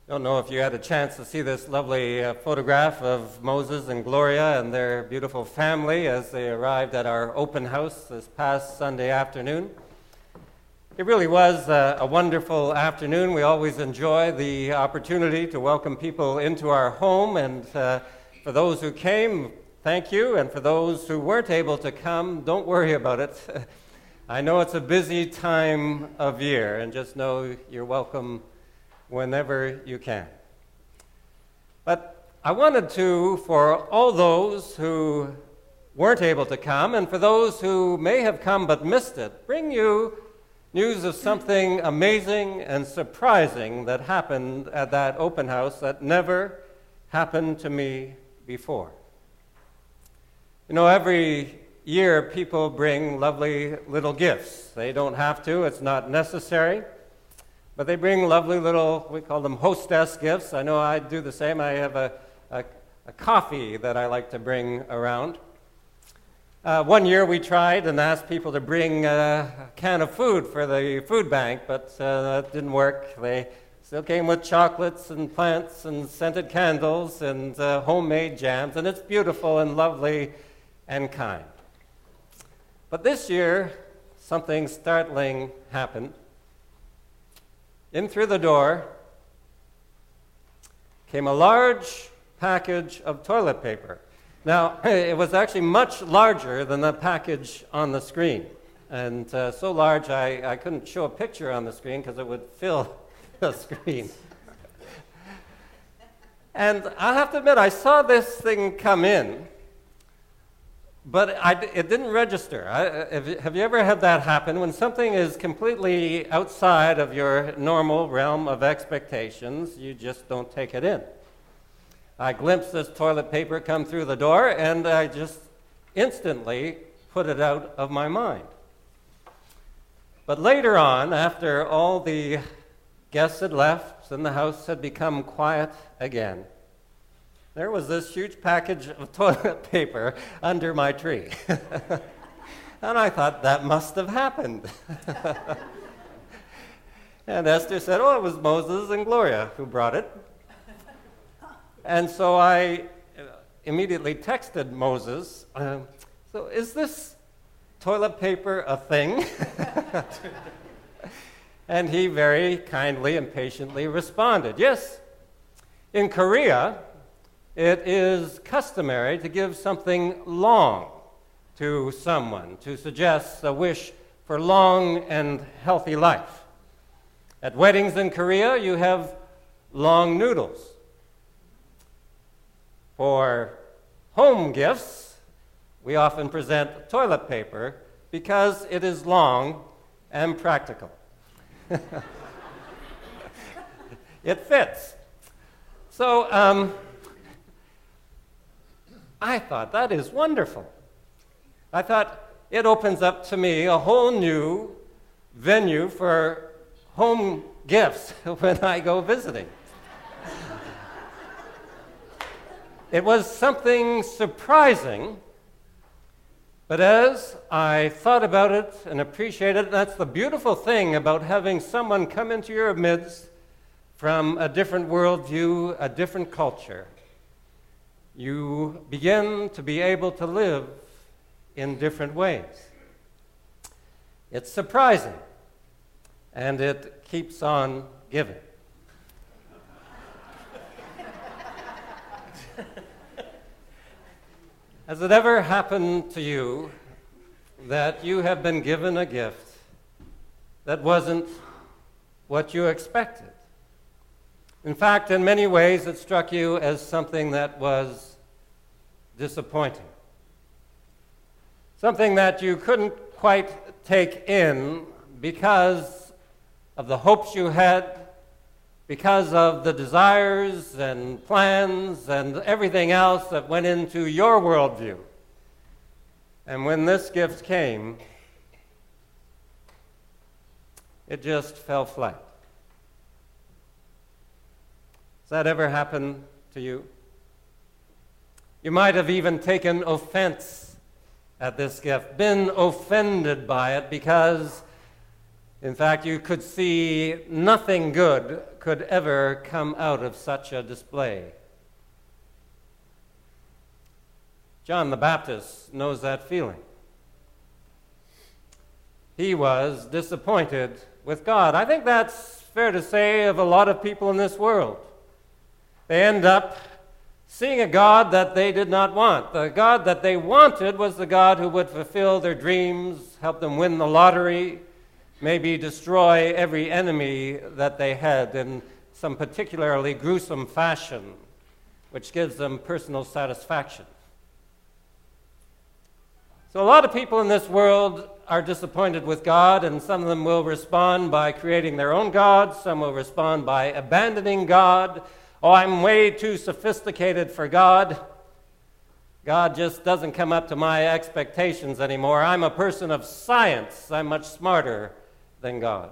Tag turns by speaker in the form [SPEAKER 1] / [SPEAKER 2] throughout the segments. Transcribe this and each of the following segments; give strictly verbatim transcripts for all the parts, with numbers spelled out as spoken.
[SPEAKER 1] Don't know if you had a chance to see this lovely uh, photograph of Moses and Gloria and their beautiful family as they arrived at our open house this past Sunday afternoon. It really was uh, a wonderful afternoon. We always enjoy the opportunity to welcome people into our home, and uh, for those who came, thank you, and for those who weren't able to come, don't worry about it. I know it's a busy time of year, and just know you're welcome whenever you can. But I wanted to, for all those who weren't able to come, and for those who may have come but missed it, bring you news of something amazing and surprising that happened at that open house that never happened to me before. You know, every year people bring lovely little gifts. They don't have to, it's not necessary. But they bring lovely little, we call them hostess gifts. I know I do the same. I have a, a, a coffee that I like to bring around. Uh, one year we tried and asked people to bring a can of food for the food bank, but uh, that didn't work. They still came with chocolates and plants and scented candles and uh, homemade jams, and it's beautiful and lovely and kind. But this year, something startling happened. In through the door came a large package of toilet paper. Now, it was actually much larger than the package on the screen. And uh, so large I, I couldn't show a picture on the screen because it would fill the screen. And I have to admit, I saw this thing come in, but I, it didn't register. I, have, you, have you ever had that happen? When something is completely outside of your normal realm of expectations, you just don't take it in. I glimpsed this toilet paper come through the door, and I just instantly put it out of my mind. But later on, after all the guests had left and the house had become quiet again, there was this huge package of toilet paper under my tree. And I thought, that must have happened. And Esther said, oh, it was Moses and Gloria who brought it. And so I immediately texted Moses, uh, so is this toilet paper a thing? And he very kindly and patiently responded, yes. In Korea, it is customary to give something long to someone, to suggest a wish for long and healthy life. At weddings in Korea, you have long noodles. For home gifts, we often present toilet paper because it is long and practical. It fits. So, um, I thought, that is wonderful. I thought, it opens up to me a whole new venue for home gifts when I go visiting. It was something surprising, but as I thought about it and appreciated it, that's the beautiful thing about having someone come into your midst from a different worldview, a different culture. You begin to be able to live in different ways. It's surprising, and it keeps on giving. Has it ever happened to you that you have been given a gift that wasn't what you expected? In fact, in many ways, it struck you as something that was disappointing. Something that you couldn't quite take in because of the hopes you had, because of the desires and plans and everything else that went into your worldview. And when this gift came, it just fell flat. Has that ever happened to you? You might have even taken offense at this gift, been offended by it because In fact, you could see nothing good could ever come out of such a display. John the Baptist knows that feeling. He was disappointed with God. I think that's fair to say of a lot of people in this world. They end up seeing a God that they did not want. The God that they wanted was the God who would fulfill their dreams, help them win the lottery, maybe destroy every enemy that they had in some particularly gruesome fashion, which gives them personal satisfaction. So a lot of people in this world are disappointed with God, and some of them will respond by creating their own gods. Some will respond by abandoning God. Oh, I'm way too sophisticated for God. God just doesn't come up to my expectations anymore. I'm a person of science. I'm much smarter than God.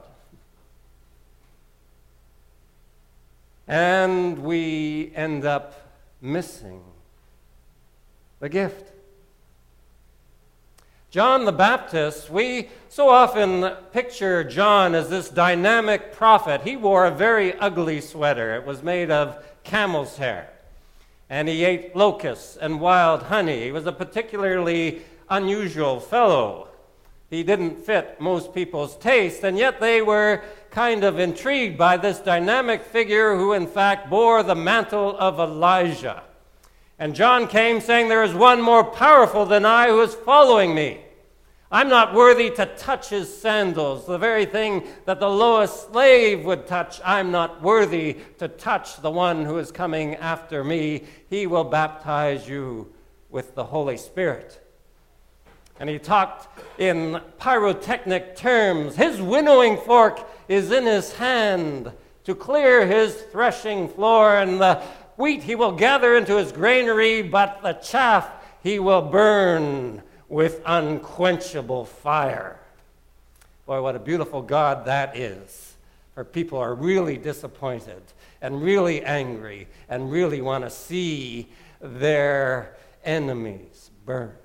[SPEAKER 1] And we end up missing the gift. John the Baptist, we so often picture John as this dynamic prophet. He wore a very ugly sweater. It was made of camel's hair. And he ate locusts and wild honey. He was a particularly unusual fellow. He didn't fit most people's taste, and yet they were kind of intrigued by this dynamic figure who in fact bore the mantle of Elijah. And John came saying, "There is one more powerful than I who is following me. I'm not worthy to touch his sandals." The very thing that the lowest slave would touch, I'm not worthy to touch the one who is coming after me. He will baptize you with the Holy Spirit. And he talked in pyrotechnic terms. His winnowing fork is in his hand to clear his threshing floor, and the wheat he will gather into his granary, but the chaff he will burn with unquenchable fire. Boy, what a beautiful God that is. For people are really disappointed and really angry and really want to see their enemies burn.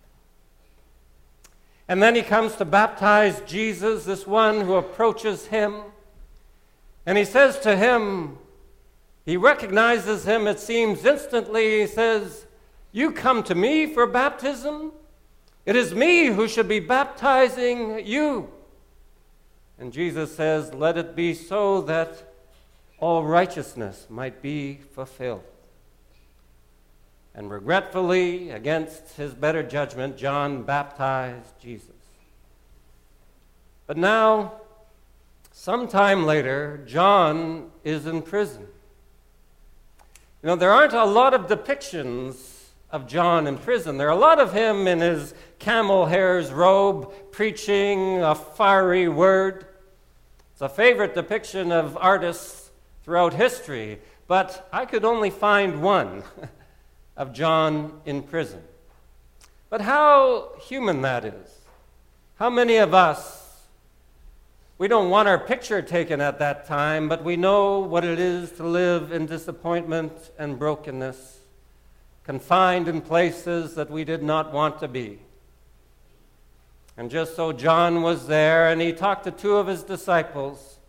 [SPEAKER 1] And then he comes to baptize Jesus, this one who approaches him. And he says to him, he recognizes him, it seems instantly. He says, "You come to me for baptism? It is me who should be baptizing you." And Jesus says, "Let it be so that all righteousness might be fulfilled." And regretfully, against his better judgment, John baptized Jesus. But now, sometime later, John is in prison. You know, there aren't a lot of depictions of John in prison. There are a lot of him in his camel hair's robe, preaching a fiery word. It's a favorite depiction of artists throughout history, but I could only find one of John in prison. But how human that is. How many of us, we don't want our picture taken at that time, but we know what it is to live in disappointment and brokenness, confined in places that we did not want to be. And just so John was there, and he talked to two of his disciples.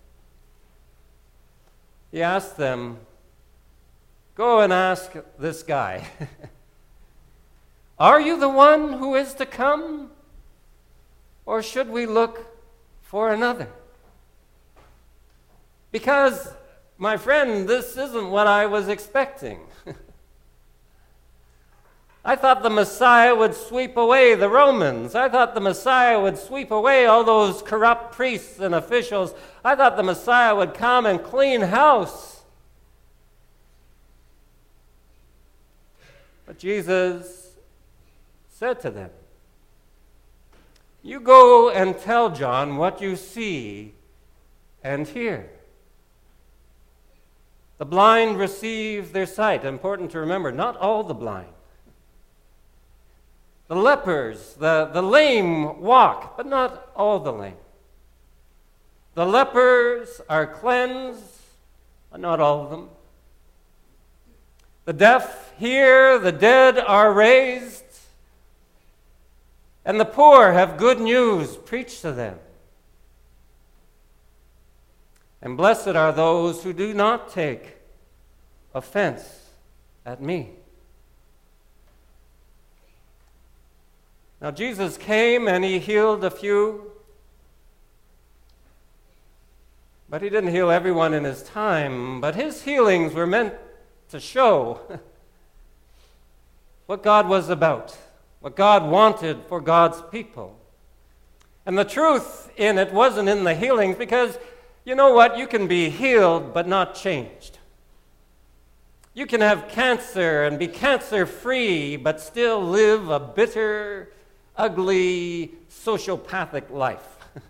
[SPEAKER 1] He asked them, "Go and ask this guy, are you the one who is to come? Or should we look for another?" Because, my friend, this isn't what I was expecting. I thought the Messiah would sweep away the Romans. I thought the Messiah would sweep away all those corrupt priests and officials. I thought the Messiah would come and clean house. But Jesus said to them, "You go and tell John what you see and hear. The blind receive their sight." Important to remember, not all the blind. The lepers, the, the lame walk, but not all the lame. The lepers are cleansed, but not all of them. The deaf hear, the dead are raised, and the poor have good news preached to them. And blessed are those who do not take offense at me. Now, Jesus came and he healed a few, but he didn't heal everyone in his time. But his healings were meant to show what God was about, what God wanted for God's people. And the truth in it wasn't in the healings, because you know what? You can be healed but not changed. You can have cancer and be cancer-free but still live a bitter, ugly, sociopathic life.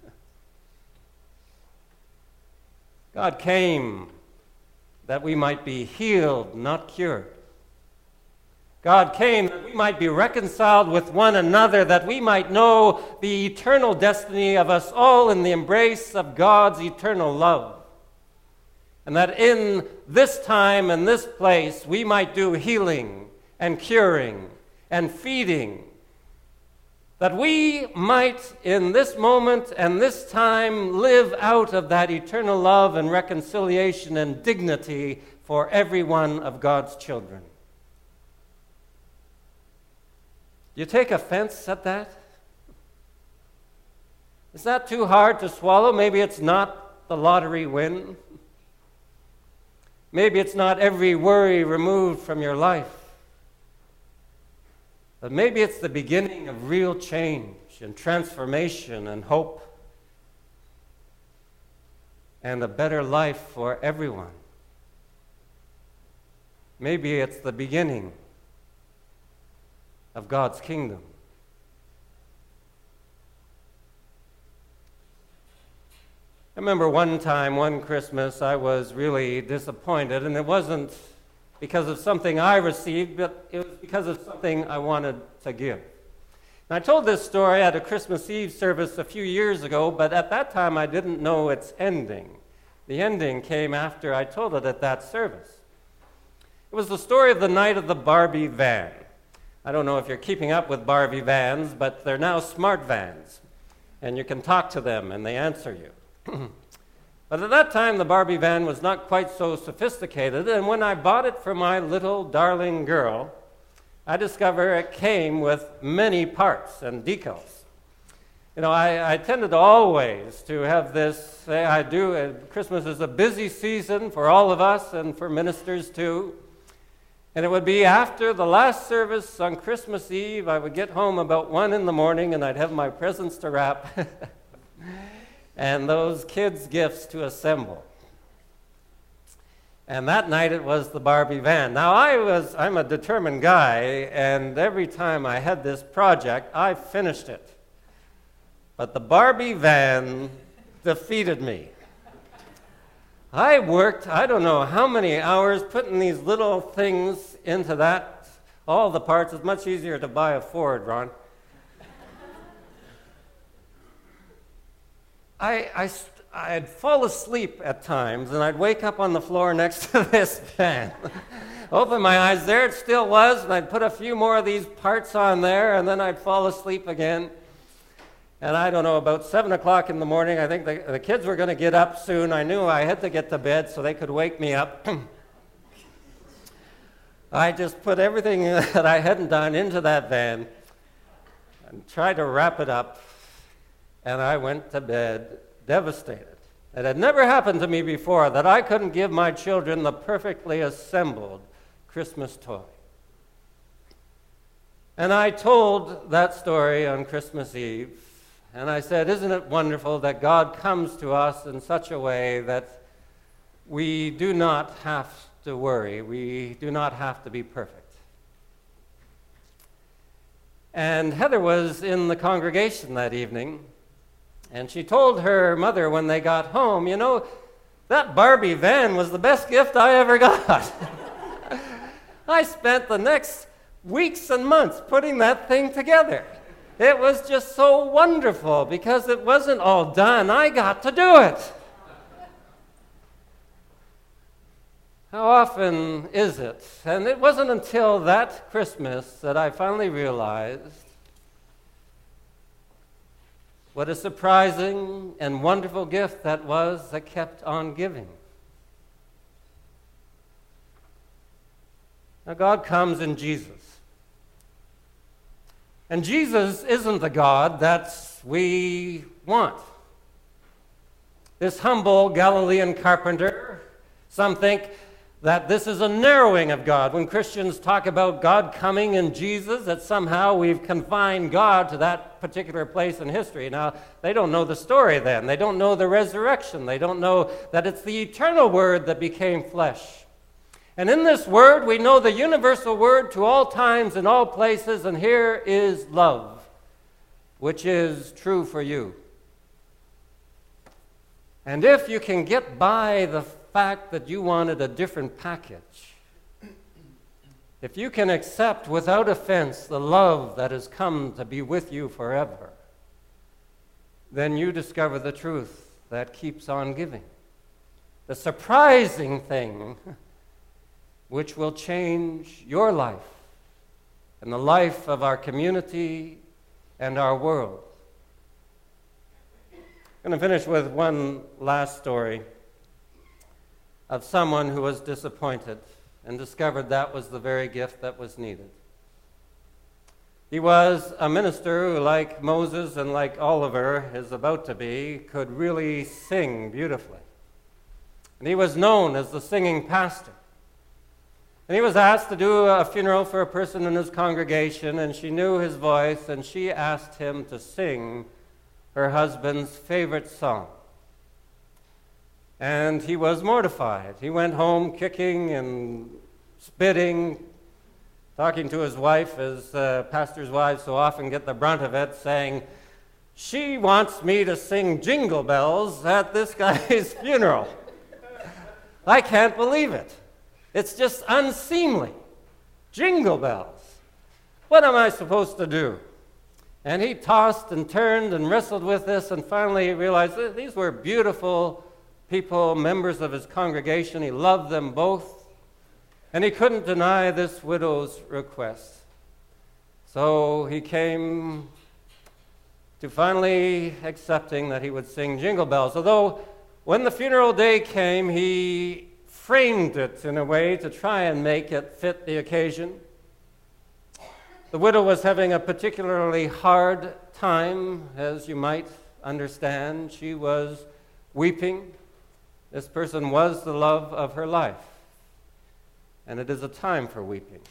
[SPEAKER 1] God came that we might be healed, not cured. God came that we might be reconciled with one another, that we might know the eternal destiny of us all in the embrace of God's eternal love. And that in this time and this place we might do healing and curing and feeding. That we might in this moment and this time live out of that eternal love and reconciliation and dignity for every one of God's children. You take offense at that? Is that too hard to swallow? Maybe it's not the lottery win. Maybe it's not every worry removed from your life. But maybe it's the beginning of real change and transformation and hope and a better life for everyone. Maybe it's the beginning of God's kingdom. I remember one time, one Christmas, I was really disappointed, and it wasn't because of something I received, but it was because of something I wanted to give. And I told this story at a Christmas Eve service a few years ago, but at that time I didn't know its ending. The ending came after I told it at that service. It was the story of the night of the Barbie van. I don't know if you're keeping up with Barbie vans, but they're now smart vans, and you can talk to them and they answer you. But at that time, the Barbie van was not quite so sophisticated, and when I bought it for my little darling girl, I discovered it came with many parts and decals. You know, I, I tended always to have this, say I do, uh, Christmas is a busy season for all of us and for ministers too. And it would be after the last service on Christmas Eve, I would get home about one in the morning and I'd have my presents to wrap and those kids' gifts to assemble. And that night it was the Barbie van. Now I was, I'm a determined guy, and every time I had this project, I finished it. But the Barbie van defeated me. I worked, I don't know how many hours putting these little things into that, all the parts. It's much easier to buy a Ford, Ron. I, I, I'd fall asleep at times, and I'd wake up on the floor next to this van. Open my eyes, there it still was, and I'd put a few more of these parts on there, and then I'd fall asleep again. And I don't know, about seven o'clock in the morning, I think the, the kids were going to get up soon. I knew I had to get to bed so they could wake me up. I just put everything that I hadn't done into that van and tried to wrap it up, and I went to bed devastated. It had never happened to me before that I couldn't give my children the perfectly assembled Christmas toy. And I told that story on Christmas Eve. And I said, isn't it wonderful that God comes to us in such a way that we do not have to worry, we do not have to be perfect. And Heather was in the congregation that evening, and she told her mother when they got home, you know, that Barbie van was the best gift I ever got. I spent the next weeks and months putting that thing together. It was just so wonderful because it wasn't all done. I got to do it. How often is it? And it wasn't until that Christmas that I finally realized What a surprising and wonderful gift that was that kept on giving. Now, God comes in Jesus. And Jesus isn't the God that we want. This humble Galilean carpenter, some think that this is a narrowing of God. When Christians talk about God coming in Jesus, that somehow we've confined God to that particular place in history. Now, they don't know the story then. They don't know the resurrection. They don't know that it's the eternal Word that became flesh. And in this Word, we know the universal Word to all times and all places, and here is love, which is true for you. And if you can get by the fact that you wanted a different package, if you can accept without offense the love that has come to be with you forever, then you discover the truth that keeps on giving. The surprising thing which will change your life and the life of our community and our world. I'm going to finish with one last story of someone who was disappointed and discovered that was the very gift that was needed. He was a minister who, like Moses and like Oliver is about to be, could really sing beautifully. And he was known as the singing pastor. And he was asked to do a funeral for a person in his congregation, and she knew his voice, and she asked him to sing her husband's favorite song. And he was mortified. He went home kicking and spitting, talking to his wife, as uh, pastors' wives so often get the brunt of it, saying, "She wants me to sing Jingle Bells at this guy's funeral. I can't believe it. It's just unseemly. Jingle bells. What am I supposed to do?" And he tossed and turned and wrestled with this, and finally he realized that these were beautiful people, members of his congregation. He loved them both, and he couldn't deny this widow's request. So he came to finally accepting that he would sing Jingle Bells. Although when the funeral day came, he framed it in a way to try and make it fit the occasion. The widow was having a particularly hard time, as you might understand. She was weeping. This person was the love of her life, and it is a time for weeping.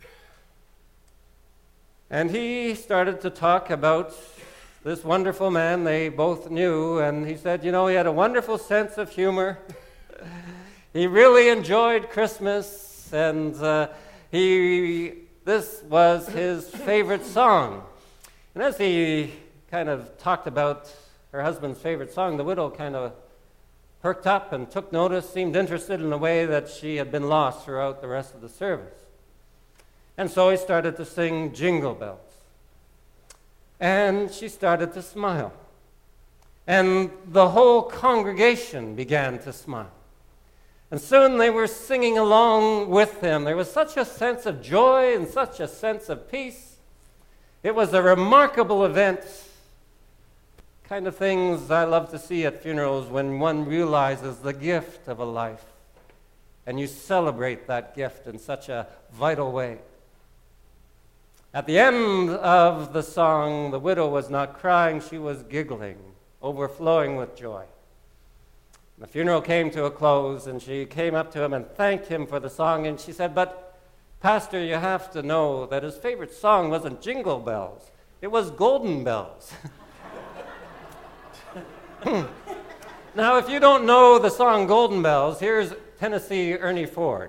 [SPEAKER 1] And he started to talk about this wonderful man they both knew, and he said, you know, he had a wonderful sense of humor. He really enjoyed Christmas, and uh, he... this was his favorite song. And as he kind of talked about her husband's favorite song, the widow kind of perked up and took notice, seemed interested in a way that she had been lost throughout the rest of the service. And so he started to sing Jingle Bells. And she started to smile. And the whole congregation began to smile. And soon they were singing along with him. There was such a sense of joy and such a sense of peace. It was a remarkable event. Kind of things I love to see at funerals, when one realizes the gift of a life and you celebrate that gift in such a vital way. At the end of the song, the widow was not crying, she was giggling, overflowing with joy. The funeral came to a close, and she came up to him and thanked him for the song, and she said, "But, Pastor, you have to know that his favorite song wasn't Jingle Bells. It was Golden Bells." Now, if you don't know the song Golden Bells, here's Tennessee Ernie Ford.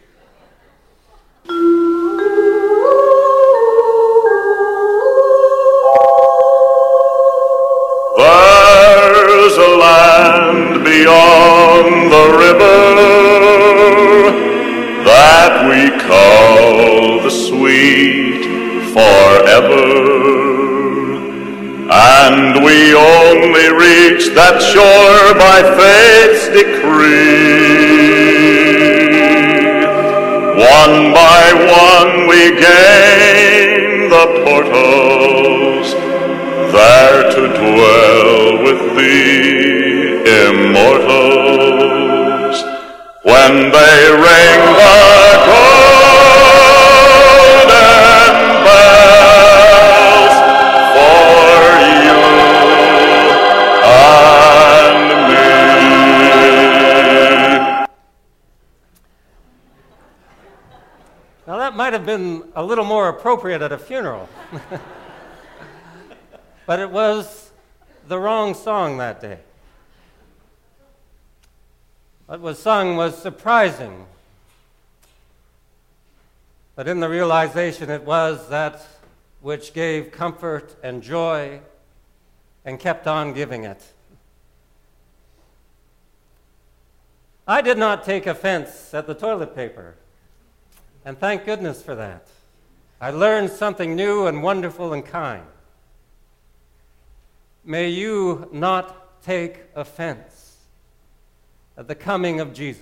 [SPEAKER 2] There's a land beyond the river that we call the sweet forever, and we only reach that shore by fate's decree. One by one we gain the portals, there to dwell when they ring the golden bells for you and me.
[SPEAKER 1] Now that might have been a little more appropriate at a funeral. But it was the wrong song that day. What was sung was surprising, but in the realization it was that which gave comfort and joy and kept on giving it. I did not take offense at the toilet paper, and thank goodness for that. I learned something new and wonderful and kind. May you not take offense at the coming of Jesus.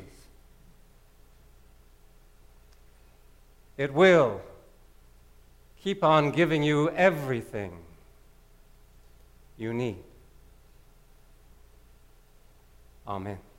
[SPEAKER 1] It will keep on giving you everything you need. Amen.